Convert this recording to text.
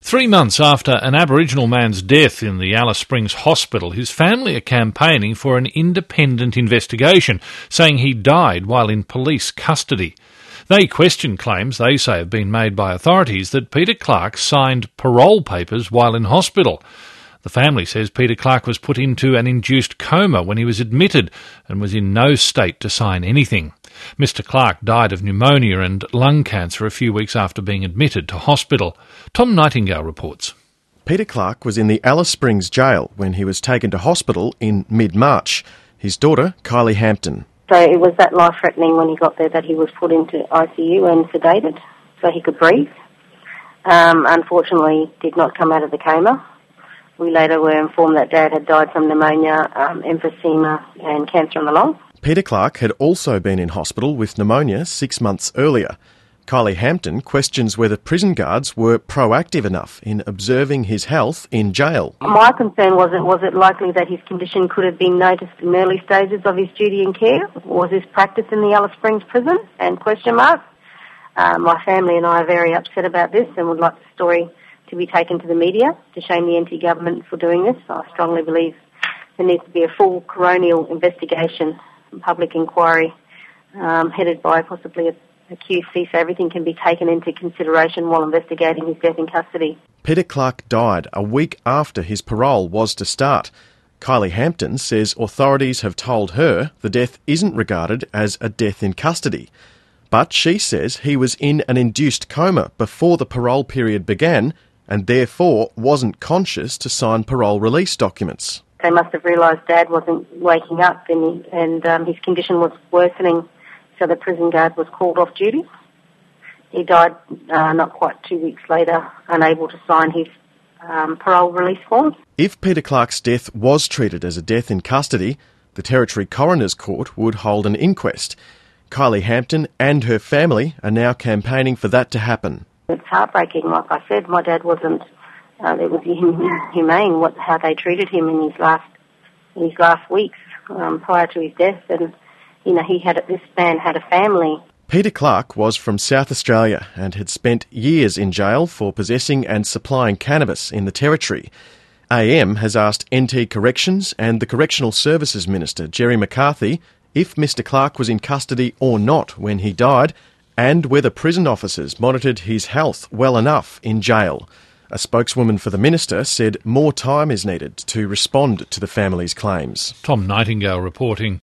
3 months after an Aboriginal man's death in the Alice Springs hospital, his family are campaigning for an independent investigation, saying he died while in police custody. They question claims they say have been made by authorities that Peter Clark signed parole papers while in hospital. The family says Peter Clark was put into an induced coma when he was admitted and was in no state to sign anything. Mr. Clark died of pneumonia and lung cancer a few weeks after being admitted to hospital. Tom Nightingale reports. Peter Clark was in the Alice Springs jail when he was taken to hospital in mid-March. His daughter, Kylie Hampton. So it was that life-threatening when he got there that he was put into ICU and sedated so he could breathe. Unfortunately, did not come out of the coma. We later were informed that Dad had died from pneumonia, emphysema and cancer on the lung. Peter Clark had also been in hospital with pneumonia 6 months earlier. Kylie Hampton questions whether prison guards were proactive enough in observing his health in jail. My concern was it likely that his condition could have been noticed in early stages of his duty and care? Was this practice in the Alice Springs prison? And question mark. My family and I are very upset about this and would like the story to be taken to the media to shame the NT government for doing this. I strongly believe there needs to be a full coronial investigation, public inquiry, headed by possibly a QC, so everything can be taken into consideration while investigating his death in custody. Peter Clark died a week after his parole was to start. Kylie Hampton says authorities have told her the death isn't regarded as a death in custody. But she says he was in an induced coma before the parole period began and therefore wasn't conscious to sign parole release documents. They must have realised Dad wasn't waking up and his condition was worsening, so the prison guard was called off duty. He died not quite 2 weeks later, unable to sign his parole release form. If Peter Clark's death was treated as a death in custody, the Territory Coroner's Court would hold an inquest. Kylie Hampton and her family are now campaigning for that to happen. It's heartbreaking. Like I said, my dad wasn't. It was inhumane how they treated him in his last weeks prior to his death, and this man had a family. Peter Clark was from South Australia and had spent years in jail for possessing and supplying cannabis in the Territory. AM has asked NT Corrections and the Correctional Services Minister, Jerry McCarthy, if Mr Clark was in custody or not when he died, and whether prison officers monitored his health well enough in jail. A spokeswoman for the minister said more time is needed to respond to the family's claims. Tom Nightingale reporting.